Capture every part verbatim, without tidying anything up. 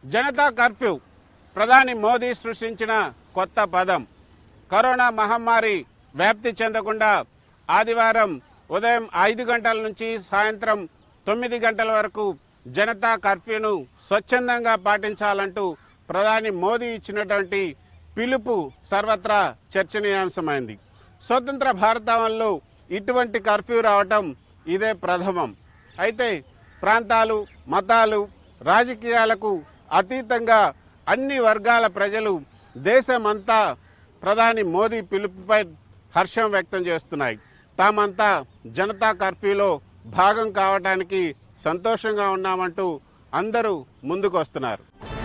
Janata curfew ప్రధాని మోదీ సృష్టించిన కొత్త పదం. కరోనా మహమ్మారి వ్యాప్తి చెందకుండా ఆదివారం ఉదయం ఐదు గంటల నుంచి సాయంత్రం తొమ్మిది గంటల వరకు జనతా కర్ఫ్యూను స్వచ్ఛందంగా పాటించాలంటూ ప్రధాని మోదీ ఇచ్చినటువంటి పిలుపు సర్వత్రా చర్చనీయాంశమైంది. స్వతంత్ర భారతంలో ఇటువంటి కర్ఫ్యూ రావటం ఇదే ప్రథమం. అయితే ప్రాంతాలు, మతాలు, రాజకీయాలకు అతీతంగా అన్ని వర్గాల ప్రజలు దేశమంతా ప్రధాని మోదీ పిలుపుపై హర్షం వ్యక్తం చేస్తున్నాయి. తామంతా జనతా కర్ఫ్యూలో భాగం కావడానికి సంతోషంగా ఉన్నామంటూ అందరూ ముందుకు వస్తున్నారు.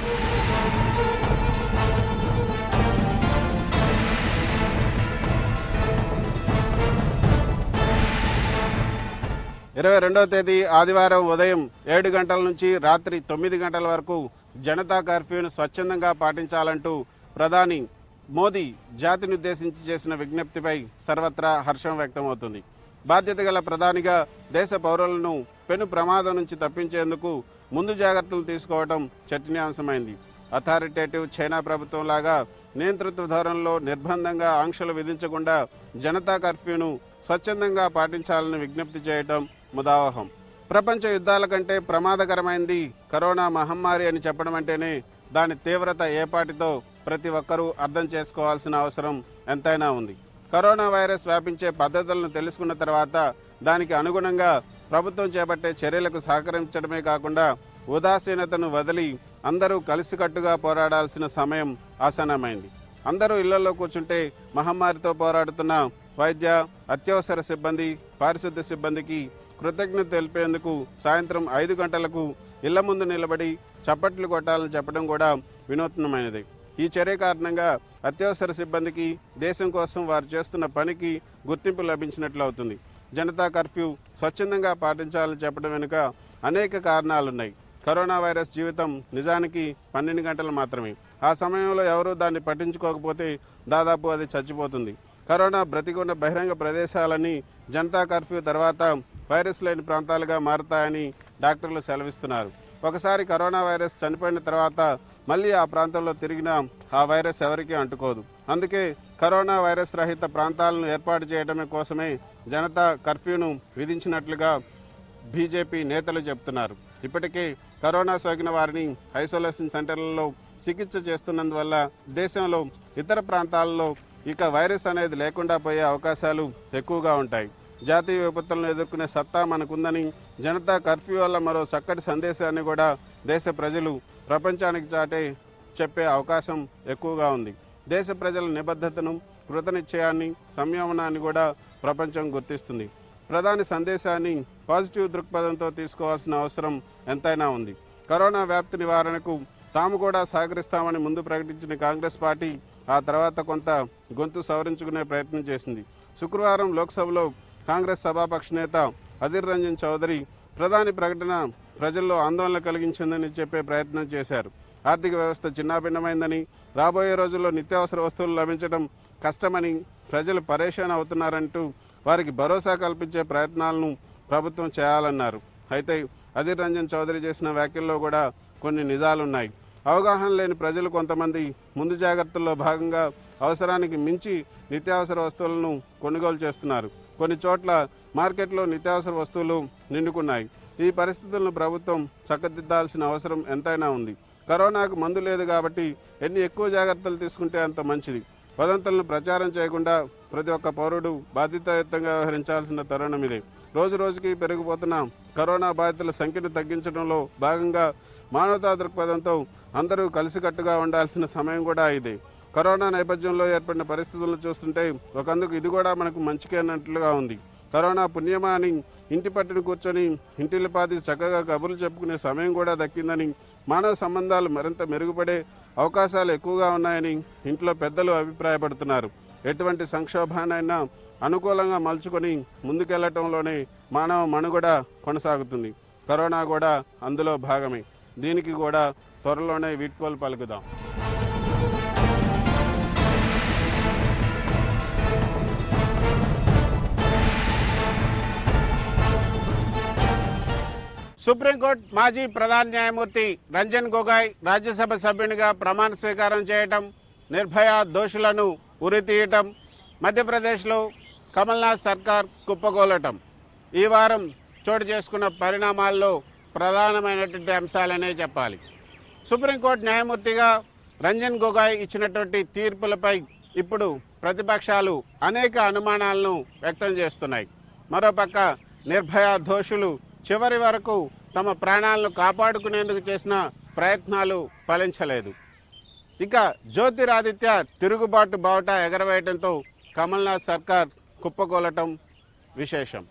ఇరవై రెండవ తేదీ ఆదివారం ఉదయం ఏడు గంటల నుంచి రాత్రి తొమ్మిది గంటల వరకు జనతా కర్ఫ్యూను స్వచ్ఛందంగా పాటించాలంటూ ప్రధాని మోదీ జాతిని ఉద్దేశించి చేసిన విజ్ఞప్తిపై సర్వత్రా హర్షం వ్యక్తమవుతుంది. బాధ్యత గల ప్రధానిగా దేశ పౌరులను పెను ప్రమాదం నుంచి తప్పించేందుకు ముందు జాగ్రత్తలు తీసుకోవడం చర్చనీయాంశమైంది. అథారిటేటివ్ చైనా ప్రభుత్వం లాగా నియంతృత్వ ధోరణిలో నిర్బంధంగా ఆంక్షలు విధించకుండా జనతా కర్ఫ్యూను స్వచ్ఛందంగా పాటించాలని విజ్ఞప్తి చేయటం ముదావహం. ప్రపంచ యుద్ధాల కంటే ప్రమాదకరమైంది కరోనా మహమ్మారి అని చెప్పడం అంటేనే దాని తీవ్రత ఏపాటితో ప్రతి ఒక్కరూ అర్థం చేసుకోవాల్సిన అవసరం ఎంతైనా ఉంది. కరోనా వైరస్ వ్యాపించే పద్ధతులను తెలుసుకున్న తర్వాత దానికి అనుగుణంగా ప్రభుత్వం చేపట్టే చర్యలకు సహకరించడమే కాకుండా ఉదాసీనతను వదిలి అందరూ కలిసికట్టుగా పోరాడాల్సిన సమయం ఆసన్నమైంది. అందరూ ఇళ్లలో కూర్చుంటే మహమ్మారితో పోరాడుతున్న వైద్య, అత్యవసర సిబ్బంది, పారిశుద్ధ్య సిబ్బందికి కృతజ్ఞత తెలిపేందుకు సాయంత్రం ఐదు గంటలకు ఇళ్ల ముందు నిలబడి చప్పట్లు కొట్టాలని చెప్పడం కూడా వినూత్నమైనది. ఈ చర్య కారణంగా అత్యవసర సిబ్బందికి దేశం కోసం వారు చేస్తున్న పనికి గుర్తింపు లభించినట్లు అవుతుంది. జనతా కర్ఫ్యూ స్వచ్ఛందంగా పాటించాలని చెప్పడం వెనుక అనేక కారణాలున్నాయి. కరోనా వైరస్ జీవితం నిజానికి పన్నెండు గంటలు మాత్రమే. ఆ సమయంలో ఎవరూ దాన్ని పట్టించుకోకపోతే దాదాపు అది చచ్చిపోతుంది. కరోనా బ్రతికున్న బహిరంగ ప్రదేశాలన్నీ జనతా కర్ఫ్యూ తర్వాత వైరస్ లేని ప్రాంతాలుగా మారుతాయని డాక్టర్లు సెలవిస్తున్నారు. ఒకసారి కరోనా వైరస్ చనిపోయిన తర్వాత మళ్ళీ ఆ ప్రాంతంలో తిరిగినా ఆ వైరస్ ఎవరికీ అంటుకోదు. అందుకే కరోనా వైరస్ రహిత ప్రాంతాలను ఏర్పాటు చేయడమే కోసమే జనతా కర్ఫ్యూను విధించినట్లుగా బీజేపీ నేతలు చెబుతున్నారు. ఇప్పటికే కరోనా సోకిన వారిని ఐసోలేషన్ సెంటర్లలో చికిత్స చేస్తున్నందువల్ల దేశంలో ఇతర ప్రాంతాల్లో ఇక వైరస్ అనేది లేకుండా పోయే అవకాశాలు ఎక్కువగా ఉంటాయి. జాతీయ విపత్తులను ఎదుర్కొనే సత్తా మనకుందని, జనతా కర్ఫ్యూ వల్ల మరో చక్కటి సందేశాన్ని కూడా దేశ ప్రజలు ప్రపంచానికి చాటే చెప్పే అవకాశం ఎక్కువగా ఉంది. దేశ ప్రజల నిబద్ధతను, కృతనిశ్చయాన్ని, సంయమనాన్ని కూడా ప్రపంచం గుర్తిస్తుంది. ప్రధాని సందేశాన్ని పాజిటివ్ దృక్పథంతో తీసుకోవాల్సిన అవసరం ఎంతైనా ఉంది. కరోనా వ్యాప్తి నివారణకు తాము కూడా సహకరిస్తామని ముందు ప్రకటించిన కాంగ్రెస్ పార్టీ ఆ తర్వాత కొంత గొంతు సవరించుకునే ప్రయత్నం చేసింది. శుక్రవారం లోక్సభలో కాంగ్రెస్ సభాపక్ష నేత అధీర్ రంజన్ చౌదరి ప్రధాని ప్రకటన ప్రజల్లో ఆందోళన కలిగించిందని చెప్పే ప్రయత్నం చేశారు. ఆర్థిక వ్యవస్థ చిన్నాభిన్నమైందని, రాబోయే రోజుల్లో నిత్యావసర వస్తువులు లభించడం కష్టమని, ప్రజలు పరేషాన్ అవుతున్నారంటూ వారికి భరోసా కల్పించే ప్రయత్నాలను ప్రభుత్వం చేయాలన్నారు. అయితే అధీర్ రంజన్ చౌదరి చేసిన వ్యాఖ్యల్లో కూడా కొన్ని నిజాలున్నాయి. అవగాహన లేని ప్రజలు కొంతమంది ముందు జాగ్రత్తల్లో భాగంగా అవసరానికి మించి నిత్యావసర వస్తువులను కొనుగోలు చేస్తున్నారు. కొన్ని చోట్ల మార్కెట్లో నిత్యావసర వస్తువులు నిండుకున్నాయి. ఈ పరిస్థితులను ప్రభుత్వం చక్కదిద్దాల్సిన అవసరం ఎంతైనా ఉంది. కరోనాకు మందు లేదు కాబట్టి ఎన్ని ఎక్కువ జాగ్రత్తలు తీసుకుంటే అంత మంచిది. వదంతులను ప్రచారం చేయకుండా ప్రతి ఒక్క పౌరుడు బాధ్యతాయుతంగా వ్యవహరించాల్సిన తరుణం ఇదే. రోజు రోజుకి పెరిగిపోతున్న కరోనా బాధితుల సంఖ్యను తగ్గించడంలో భాగంగా మానవతా దృక్పథంతో అందరూ కలిసికట్టుగా ఉండాల్సిన సమయం కూడా ఇదే. కరోనా నేపథ్యంలో ఏర్పడిన పరిస్థితులను చూస్తుంటే ఒకందుకు ఇది కూడా మనకు మంచికే అన్నట్లుగా ఉంది. కరోనా పుణ్యమా అని ఇంటి పట్టును కూర్చొని ఇంటిల్లిపాది చక్కగా కబుర్లు చెప్పుకునే సమయం కూడా దక్కిందని, మానవ సంబంధాలు మరింత మెరుగుపడే అవకాశాలు ఎక్కువగా ఉన్నాయని ఇంట్లో పెద్దలు అభిప్రాయపడుతున్నారు. ఎటువంటి సంక్షోభానైనా అనుకూలంగా మలుచుకొని ముందుకెళ్లటంలోనే మానవ మనుగడ కొనసాగుతుంది. కరోనా కూడా అందులో భాగమే. దీనికి కూడా త్వరలోనే వీడ్కోలు పలుకుదాం. సుప్రీంకోర్టు మాజీ ప్రధాన న్యాయమూర్తి రంజన్ గొగోయ్ రాజ్యసభ సభ్యునిగా ప్రమాణ స్వీకారం చేయటం, నిర్భయ దోషులను ఉరితీయటం, మధ్యప్రదేశ్లో కమల్నాథ్ సర్కార్ కుప్పగోలటం ఈ వారం చోటు చేసుకున్న పరిణామాల్లో ప్రధానమైనటువంటి అంశాలనే చెప్పాలి. సుప్రీంకోర్టు న్యాయమూర్తిగా రంజన్ గొగోయ్ ఇచ్చినటువంటి తీర్పులపై ఇప్పుడు ప్రతిపక్షాలు అనేక అనుమానాలను వ్యక్తం చేస్తున్నాయి. మరోపక్క నిర్భయ దోషులు చివరి వరకు తమ ప్రాణాలను కాపాడుకునేందుకు చేసిన ప్రయత్నాలు ఫలించలేదు. ఇక జ్యోతిరాదిత్య తిరుగుబాటు బావుట ఎగరవేయడంతో కమల్నాథ్ సర్కార్ కుప్పకూలటం విశేషం.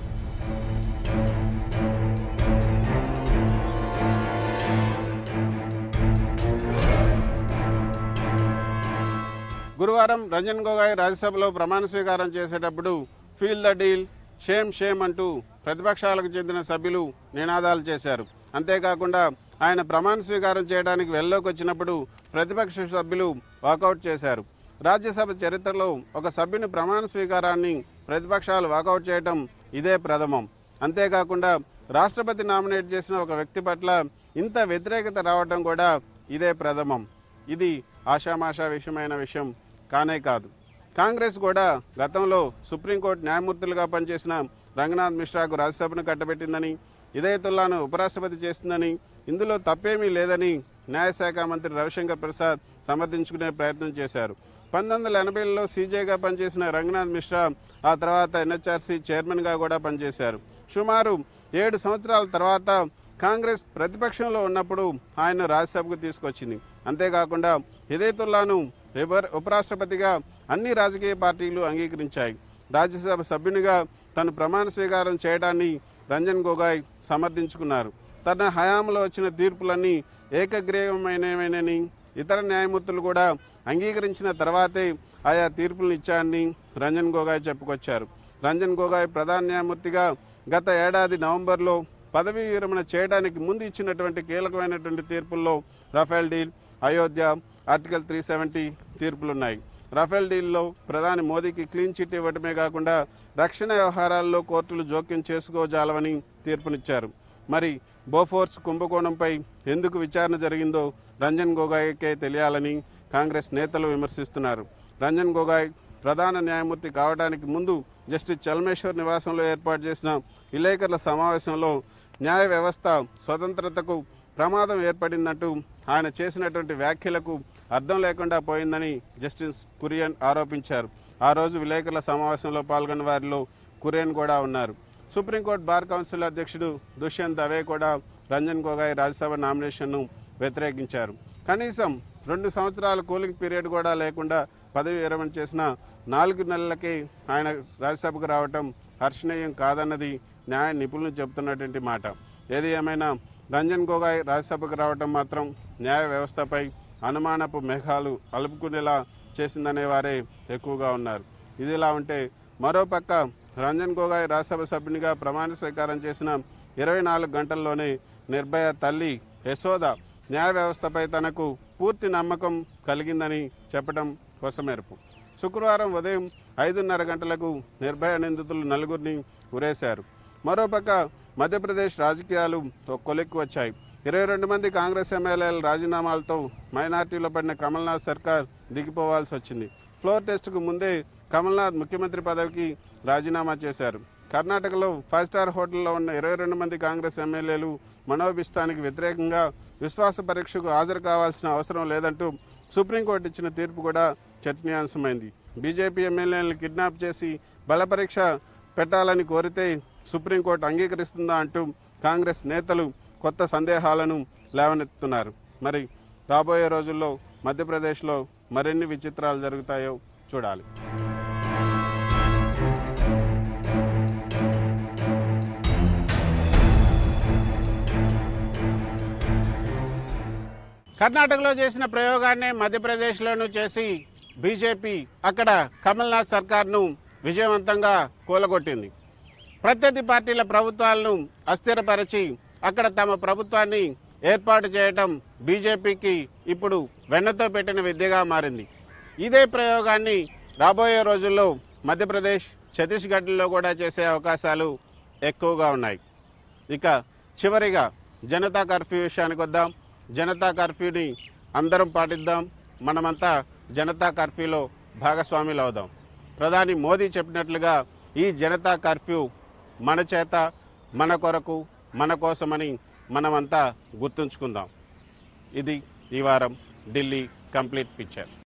గురువారం రంజన్ గొగోయ్ రాజ్యసభలో ప్రమాణ స్వీకారం చేసేటప్పుడు feel the deal, shame shame అంటూ ప్రతిపక్షాలకు చెందిన సభ్యులు నినాదాలు చేశారు. అంతేకాకుండా ఆయన ప్రమాణ స్వీకారం చేయడానికి వెల్లోకి వచ్చినప్పుడు ప్రతిపక్ష సభ్యులు వాకౌట్ చేశారు. రాజ్యసభ చరిత్రలో ఒక సభ్యుని ప్రమాణ స్వీకారాన్ని ప్రతిపక్షాలు వాకౌట్ చేయడం ఇదే ప్రథమం. అంతేకాకుండా రాష్ట్రపతి నామినేట్ చేసిన ఒక వ్యక్తి పట్ల ఇంత వ్యతిరేకత రావడం కూడా ఇదే ప్రథమం. ఇది ఆషామాషా విషయమైన విషయం కానే కాదు. కాంగ్రెస్ కూడా గతంలో సుప్రీంకోర్టు న్యాయమూర్తులుగా పనిచేసిన రంగనాథ్ మిశ్రాకు రాజ్యసభను కట్టబెట్టిందని, హిదాయతుల్లాను ఉపరాష్ట్రపతి చేసిందని, ఇందులో తప్పేమీ లేదని న్యాయశాఖ మంత్రి రవిశంకర్ ప్రసాద్ సమర్థించుకునే ప్రయత్నం చేశారు. పంతొమ్మిది వందల ఎనభైలో సీజేగా పనిచేసిన రంగనాథ్ మిశ్రా ఆ తర్వాత ఎన్హెచ్ఆర్సీ చైర్మన్గా కూడా పనిచేశారు. సుమారు ఏడు సంవత్సరాల తర్వాత కాంగ్రెస్ ప్రతిపక్షంలో ఉన్నప్పుడు ఆయన రాజ్యసభకు తీసుకొచ్చింది. అంతేకాకుండా హిదాయతుల్లాను ఉపరాష్ట్రపతిగా అన్ని రాజకీయ పార్టీలు అంగీకరించాయి. రాజ్యసభ సభ్యునిగా తను ప్రమాణ స్వీకారం చేయడాన్ని రంజన్ గొగోయ్ సమర్థించుకున్నారు. తన హయాంలో వచ్చిన తీర్పులన్నీ ఏకగ్రీవమైనవని, ఇతర న్యాయమూర్తులు కూడా అంగీకరించిన తర్వాతే ఆయా తీర్పులను ఇచ్చారని రంజన్ గొగోయ్ చెప్పుకొచ్చారు. రంజన్ గొగోయ్ ప్రధాన న్యాయమూర్తిగా గత ఏడాది నవంబర్లో పదవీ విరమణ చేయడానికి ముందు ఇచ్చినటువంటి కీలకమైనటువంటి తీర్పుల్లో Rafale deal, Ayodhya, article three seventy తీర్పులున్నాయి. రఫేల్ డీల్లో ప్రధాని మోదీకి క్లీన్ చిట్ ఇవ్వడమే కాకుండా రక్షణ వ్యవహారాల్లో కోర్టులు జోక్యం చేసుకోజాలవని తీర్పునిచ్చారు. మరి బోఫోర్స్ కుంభకోణంపై ఎందుకు విచారణ జరిగిందో రంజన్ గొగోయ్కే తెలియాలని కాంగ్రెస్ నేతలు విమర్శిస్తున్నారు. రంజన్ గొగోయ్ ప్రధాన న్యాయమూర్తి కావడానికి ముందు జస్టిస్ చల్మేశ్వర్ నివాసంలో ఏర్పాటు చేసిన విలేకరుల సమావేశంలో న్యాయ వ్యవస్థ స్వతంత్రతకు ప్రమాదం ఏర్పడిందంటూ ఆయన చేసినటువంటి వ్యాఖ్యలకు అర్థం లేకుండా పోయిందని జస్టిస్ కురియన్ ఆరోపించారు. ఆ రోజు విలేకరుల సమావేశంలో పాల్గొన్న వారిలో కురియన్ కూడా ఉన్నారు. సుప్రీంకోర్టు బార్ కౌన్సిల్ అధ్యక్షుడు దుష్యంత్ దవే కూడా రంజన్ గొగోయ్ రాజ్యసభ నామినేషన్ను వ్యతిరేకించారు. కనీసం రెండు సంవత్సరాల కూలింగ్ పీరియడ్ కూడా లేకుండా పదవి విరమణ చేసిన నాలుగు నెలలకే ఆయన రాజ్యసభకు రావటం హర్షణీయం కాదన్నది న్యాయ నిపుణులు చెబుతున్నటువంటి మాట. ఏది ఏమైనా రంజన్ గొగోయ్ రాజ్యసభకు రావటం మాత్రం న్యాయ వ్యవస్థపై అనుమానపు మేఘాలు అలుపుకునేలా చేసిందనే వారే ఎక్కువగా ఉన్నారు. ఇదిలా ఉంటే మరోపక్క రంజన్ గొగోయ్ రాజ్యసభ సభ్యునిగా ప్రమాణ స్వీకారం చేసిన ఇరవై నాలుగు గంటల్లోనే నిర్భయ తల్లి యశోద న్యాయ వ్యవస్థపై తనకు పూర్తి నమ్మకం కలిగిందని చెప్పడం కొసమెరుపు. శుక్రవారం ఉదయం ఐదున్నర గంటలకు నిర్భయ నిందితులు నలుగురిని ఉరేశారు. మరోపక్క మధ్యప్రదేశ్ రాజకీయాలు కొలిక్కి వచ్చాయి. ఇరవై రెండు మంది కాంగ్రెస్ ఎమ్మెల్యేల రాజీనామాలతో మైనార్టీలో పడిన కమల్నాథ్ సర్కార్ దిగిపోవాల్సి వచ్చింది. ఫ్లోర్ టెస్టుకు ముందే కమల్నాథ్ ముఖ్యమంత్రి పదవికి రాజీనామా చేశారు. కర్ణాటకలో ఫైవ్ స్టార్ హోటల్లో ఉన్న ఇరవై రెండు మంది కాంగ్రెస్ ఎమ్మెల్యేలు మనోభిష్టానికి వ్యతిరేకంగా విశ్వాస పరీక్షకు హాజరు కావాల్సిన అవసరం లేదంటూ సుప్రీంకోర్టు ఇచ్చిన తీర్పు కూడా చర్చనీయాంశమైంది. బీజేపీ ఎమ్మెల్యేలను కిడ్నాప్ చేసి బలపరీక్ష పెట్టాలని కోరితే సుప్రీంకోర్టు అంగీకరిస్తుందా అంటూ కాంగ్రెస్ నేతలు కొత్త సందేహాలను లేవనెత్తుతున్నారు. మరి రాబోయే రోజుల్లో మధ్యప్రదేశ్లో మరిన్ని విచిత్రాలు జరుగుతాయో చూడాలి. కర్ణాటకలో చేసిన ప్రయోగాన్ని మధ్యప్రదేశ్లోనూ చేసి బీజేపీ అక్కడ కమల్నాథ్ సర్కార్ను విజయవంతంగా కూలగొట్టింది. ప్రత్యర్థి పార్టీల ప్రభుత్వాలను అస్థిరపరిచి అక్కడ తమ ప్రభుత్వాన్ని ఏర్పాటు చేయటం బీజేపీకి ఇప్పుడు వెన్నతో పెట్టిన విద్యగా మారింది. ఇదే ప్రయోగాన్ని రాబోయే రోజుల్లో మధ్యప్రదేశ్, ఛత్తీస్గఢ్లో కూడా చేసే అవకాశాలు ఎక్కువగా ఉన్నాయి. ఇక చివరిగా జనతా కర్ఫ్యూ విషయానికి వద్దాం. జనతా కర్ఫ్యూని అందరం పాటిద్దాం. మనమంతా జనతా కర్ఫ్యూలో భాగస్వాములు అవుదాం. ప్రధాని మోదీ చెప్పినట్లుగా ఈ జనతా కర్ఫ్యూ మన చేత, మన కొరకు, మన కోసమని మనమంతా గుర్తుంచుకుందాం. ఇది ఈ వారం ఢిల్లీ కంప్లీట్ పిక్చర్.